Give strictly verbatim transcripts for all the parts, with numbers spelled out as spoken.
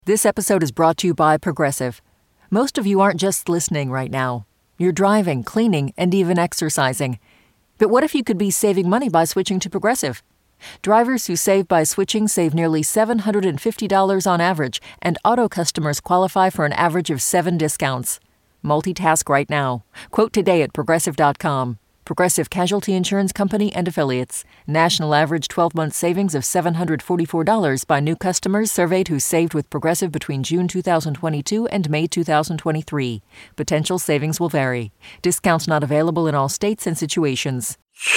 This episode is brought to you by Progressive. Most of you aren't just listening right now. You're driving, cleaning, and even exercising. But what if you could be saving money by switching to Progressive? Drivers who save by switching save nearly seven hundred fifty dollars on average, and auto customers qualify for an average of seven discounts. Multitask right now. Quote today at Progressive dot com. Progressive Casualty Insurance Company and Affiliates. National average twelve-month savings of seven hundred forty-four dollars by new customers surveyed who saved with Progressive between June two thousand twenty-two and May two thousand twenty-three. Potential savings will vary. Discounts not available in all states and situations.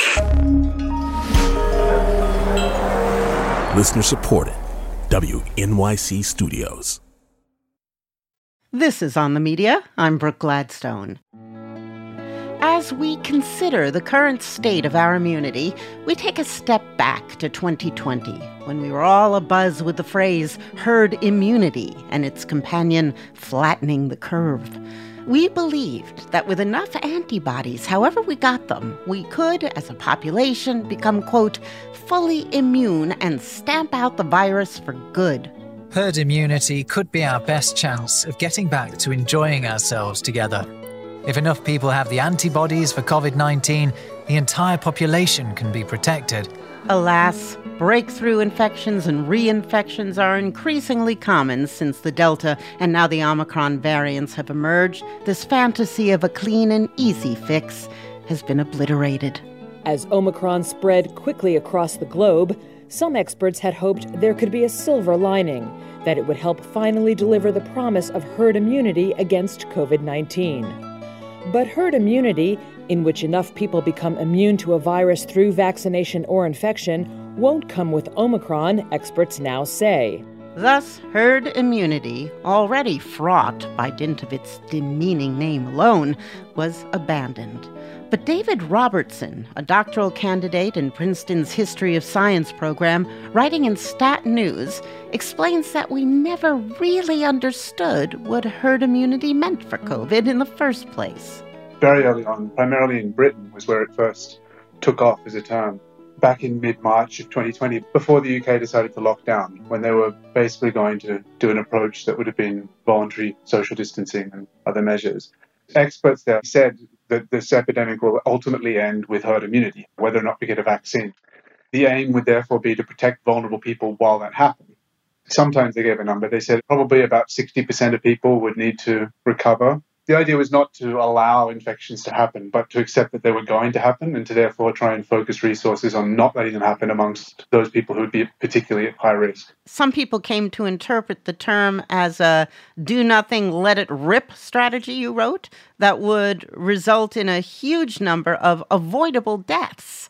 Listener supported. W N Y C Studios. This is On the Media. I'm Brooke Gladstone. As we consider the current state of our immunity, we take a step back to twenty twenty, when we were all abuzz with the phrase herd immunity and its companion flattening the curve. We believed that with enough antibodies, however we got them, we could, as a population, become, quote, fully immune and stamp out the virus for good. Herd immunity could be our best chance of getting back to enjoying ourselves together. If enough people have the antibodies for covid nineteen, the entire population can be protected. Alas, breakthrough infections and reinfections are increasingly common since the Delta and now the Omicron variants have emerged. This fantasy of a clean and easy fix has been obliterated. As Omicron spread quickly across the globe, some experts had hoped there could be a silver lining, that it would help finally deliver the promise of herd immunity against covid nineteen. But herd immunity, in which enough people become immune to a virus through vaccination or infection, won't come with Omicron, experts now say. Thus, herd immunity, already fraught by dint of its demeaning name alone, was abandoned. But David Robertson, a doctoral candidate in Princeton's History of Science program, writing in Stat News, explains that we never really understood what herd immunity meant for COVID in the first place. Very early on, primarily in Britain, was where it first took off as a term. Back in mid-March of twenty twenty, before the U K decided to lock down, when they were basically going to do an approach that would have been voluntary social distancing and other measures. Experts there said that this epidemic will ultimately end with herd immunity, whether or not we get a vaccine. The aim would therefore be to protect vulnerable people while that happened. Sometimes they gave a number. They said probably about sixty percent of people would need to recover. The idea was not to allow infections to happen, but to accept that they were going to happen and to therefore try and focus resources on not letting them happen amongst those people who would be particularly at high risk. Some people came to interpret the term as a do nothing, let it rip strategy you wrote that would result in a huge number of avoidable deaths.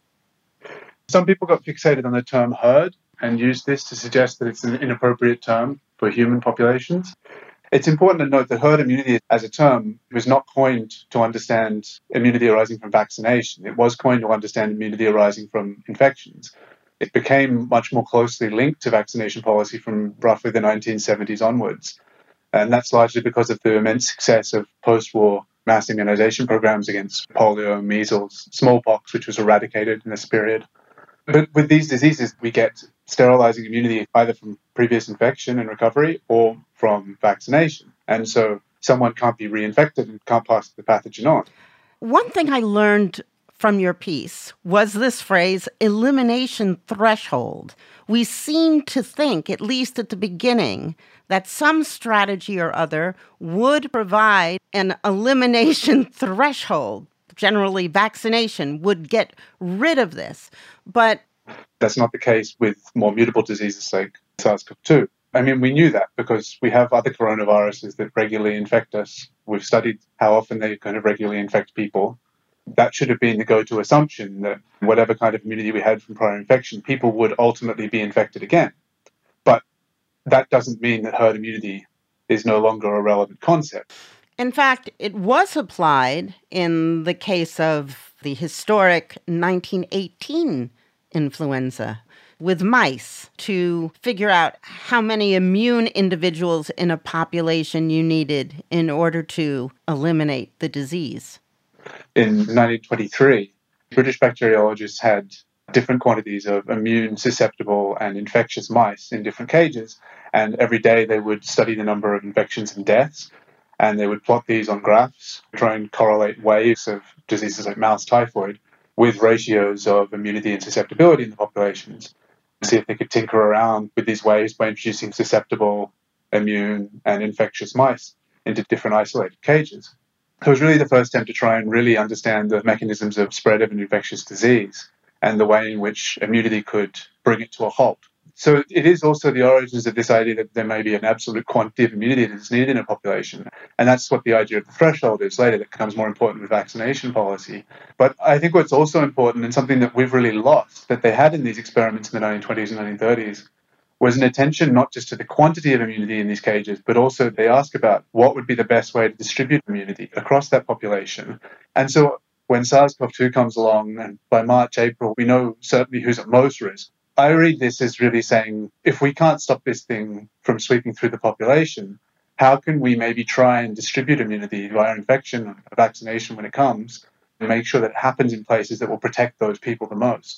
Some people got fixated on the term herd and used this to suggest that it's an inappropriate term for human populations. It's important to note that herd immunity as a term was not coined to understand immunity arising from vaccination. It was coined to understand immunity arising from infections. It became much more closely linked to vaccination policy from roughly the nineteen seventies onwards. And that's largely because of the immense success of post-war mass immunization programs against polio, measles, smallpox, which was eradicated in this period. But with these diseases, we get sterilizing immunity either from previous infection and recovery or from vaccination. And so someone can't be reinfected and can't pass the pathogen on. One thing I learned from your piece was this phrase, elimination threshold. We seem to think, at least at the beginning, that some strategy or other would provide an elimination threshold. Generally, vaccination would get rid of this. But that's not the case with more mutable diseases like SARS-CoV two. I mean, we knew that because we have other coronaviruses that regularly infect us. We've studied how often they kind of regularly infect people. That should have been the go-to assumption that whatever kind of immunity we had from prior infection, people would ultimately be infected again. But that doesn't mean that herd immunity is no longer a relevant concept. In fact, it was applied in the case of the historic nineteen eighteen influenza with mice to figure out how many immune individuals in a population you needed in order to eliminate the disease. In nineteen twenty-three, British bacteriologists had different quantities of immune, susceptible, and infectious mice in different cages. And every day they would study the number of infections and deaths. And they would plot these on graphs, try and correlate waves of diseases like mouse typhoid with ratios of immunity and susceptibility in the populations. See if they could tinker around with these waves by introducing susceptible, immune, and infectious mice into different isolated cages. It was really the first attempt to try and really understand the mechanisms of spread of an infectious disease and the way in which immunity could bring it to a halt. So it is also the origins of this idea that there may be an absolute quantity of immunity that is needed in a population. And that's what the idea of the threshold is later that becomes more important with vaccination policy. But I think what's also important, and something that we've really lost, that they had in these experiments in the nineteen twenties and nineteen thirties, was an attention not just to the quantity of immunity in these cages, but also they ask about what would be the best way to distribute immunity across that population. And so when SARS-CoV two comes along, and by March, April, we know certainly who's at most risk. I read this as really saying, if we can't stop this thing from sweeping through the population, how can we maybe try and distribute immunity via infection or vaccination when it comes, and make sure that it happens in places that will protect those people the most?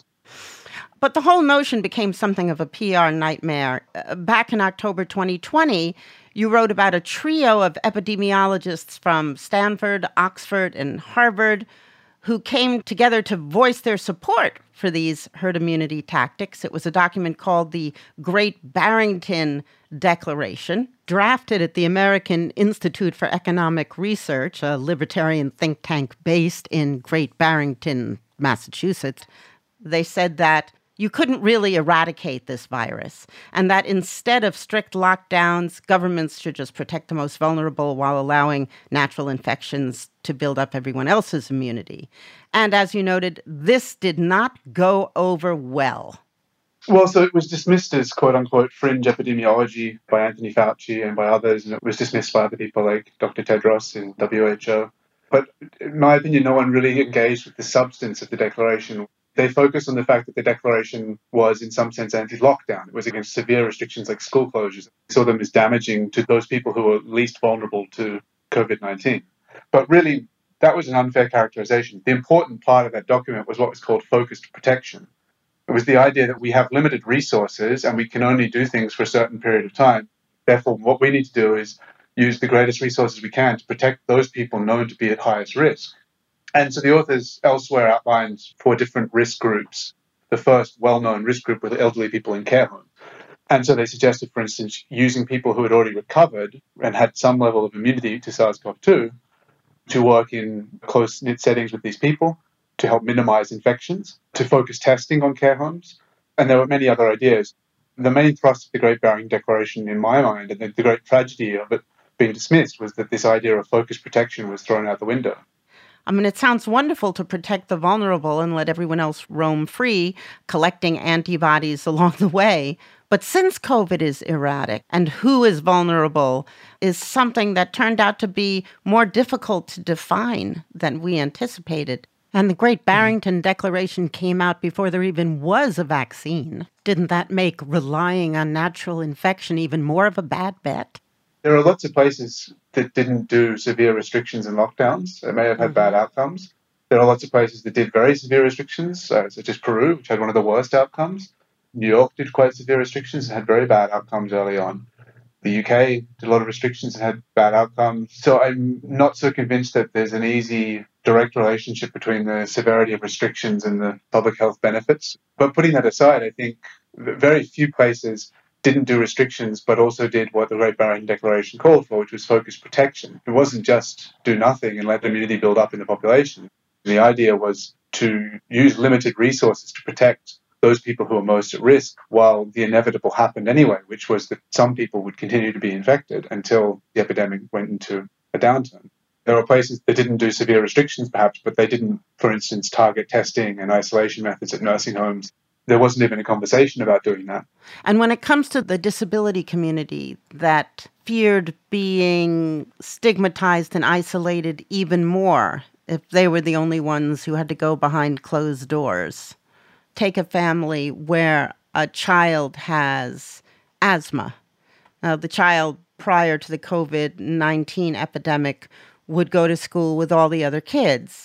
But the whole notion became something of a P R nightmare. Uh, back in October twenty twenty, you wrote about a trio of epidemiologists from Stanford, Oxford, and Harvard who came together to voice their support for these herd immunity tactics. It was a document called the Great Barrington Declaration, drafted at the American Institute for Economic Research, a libertarian think tank based in Great Barrington, Massachusetts. They said that you couldn't really eradicate this virus, and that instead of strict lockdowns, governments should just protect the most vulnerable while allowing natural infections to build up everyone else's immunity. And as you noted, this did not go over well. Well, so it was dismissed as quote-unquote fringe epidemiology by Anthony Fauci and by others, and it was dismissed by other people like Doctor Tedros in W H O. But in my opinion, no one really engaged with the substance of the declaration. They focused on the fact that the declaration was, in some sense, anti-lockdown. It was against severe restrictions like school closures. They saw them as damaging to those people who were least vulnerable to COVID nineteen. But really, that was an unfair characterization. The important part of that document was what was called focused protection. It was the idea that we have limited resources and we can only do things for a certain period of time. Therefore, what we need to do is use the greatest resources we can to protect those people known to be at highest risk. And so the authors elsewhere outlined four different risk groups. The first well-known risk group were the elderly people in care homes. And so they suggested, for instance, using people who had already recovered and had some level of immunity to SARS-CoV two to work in close-knit settings with these people to help minimize infections, to focus testing on care homes. And there were many other ideas. The main thrust of the Great Barrington Declaration, in my mind, and the, the great tragedy of it being dismissed, was that this idea of focused protection was thrown out the window. I mean, it sounds wonderful to protect the vulnerable and let everyone else roam free, collecting antibodies along the way. But since COVID is erratic and who is vulnerable is something that turned out to be more difficult to define than we anticipated. And the Great Barrington Declaration came out before there even was a vaccine. Didn't that make relying on natural infection even more of a bad bet? There are lots of places that didn't do severe restrictions and lockdowns. They may have had mm-hmm. bad outcomes. There are lots of places that did very severe restrictions, uh, such as Peru, which had one of the worst outcomes. New York did quite severe restrictions and had very bad outcomes early on. The U K did a lot of restrictions and had bad outcomes. So I'm not so convinced that there's an easy, direct relationship between the severity of restrictions and the public health benefits. But putting that aside, I think very few places didn't do restrictions, but also did what the Great Barrington Declaration called for, which was focused protection. It wasn't just do nothing and let the immunity build up in the population. The idea was to use limited resources to protect those people who are most at risk while the inevitable happened anyway, which was that some people would continue to be infected until the epidemic went into a downturn. There are places that didn't do severe restrictions, perhaps, but they didn't, for instance, target testing and isolation methods at nursing homes. There wasn't even a conversation about doing that. And when it comes to the disability community that feared being stigmatized and isolated even more if they were the only ones who had to go behind closed doors, take a family where a child has asthma. Uh, the child, prior to the COVID nineteen epidemic, would go to school with all the other kids.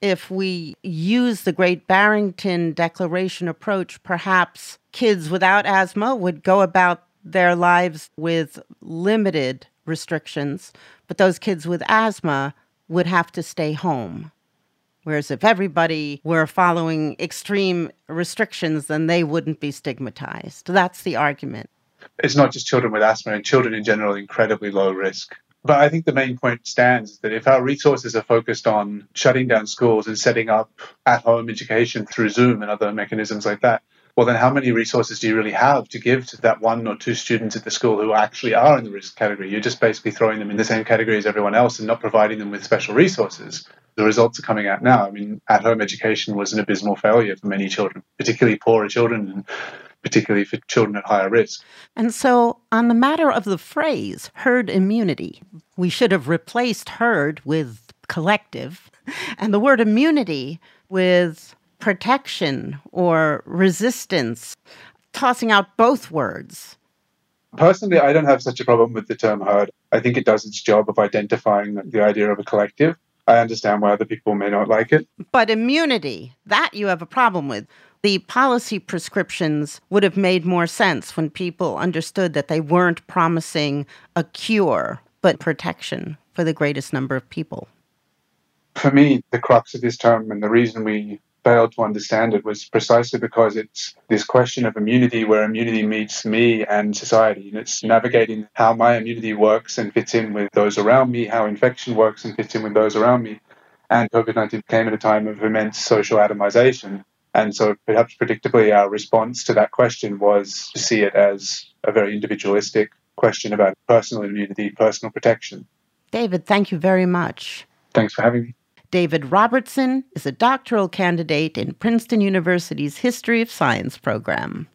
if we use the Great Barrington Declaration approach, perhaps kids without asthma would go about their lives with limited restrictions, but those kids with asthma would have to stay home. Whereas if everybody were following extreme restrictions, then they wouldn't be stigmatized. That's the argument. It's not just children with asthma, and children in general are incredibly low risk. But I think the main point stands that if our resources are focused on shutting down schools and setting up at-home education through Zoom and other mechanisms like that, well, then how many resources do you really have to give to that one or two students at the school who actually are in the risk category? You're just basically throwing them in the same category as everyone else and not providing them with special resources. The results are coming out now. I mean, at-home education was an abysmal failure for many children, particularly poorer children and particularly for children at higher risk. And so on the matter of the phrase herd immunity, we should have replaced herd with collective and the word immunity with protection or resistance, tossing out both words. Personally, I don't have such a problem with the term herd. I think it does its job of identifying the idea of a collective. I understand why other people may not like it. But immunity, that you have a problem with. The policy prescriptions would have made more sense when people understood that they weren't promising a cure, but protection for the greatest number of people. For me, the crux of this term and the reason we failed to understand it was precisely because it's this question of immunity where immunity meets me and society. And it's navigating how my immunity works and fits in with those around me, how infection works and fits in with those around me. And COVID nineteen came at a time of immense social atomization. And so perhaps predictably our response to that question was to see it as a very individualistic question about personal immunity, personal protection. David, thank you very much. Thanks for having me. David Robertson is a doctoral candidate in Princeton University's History of Science program.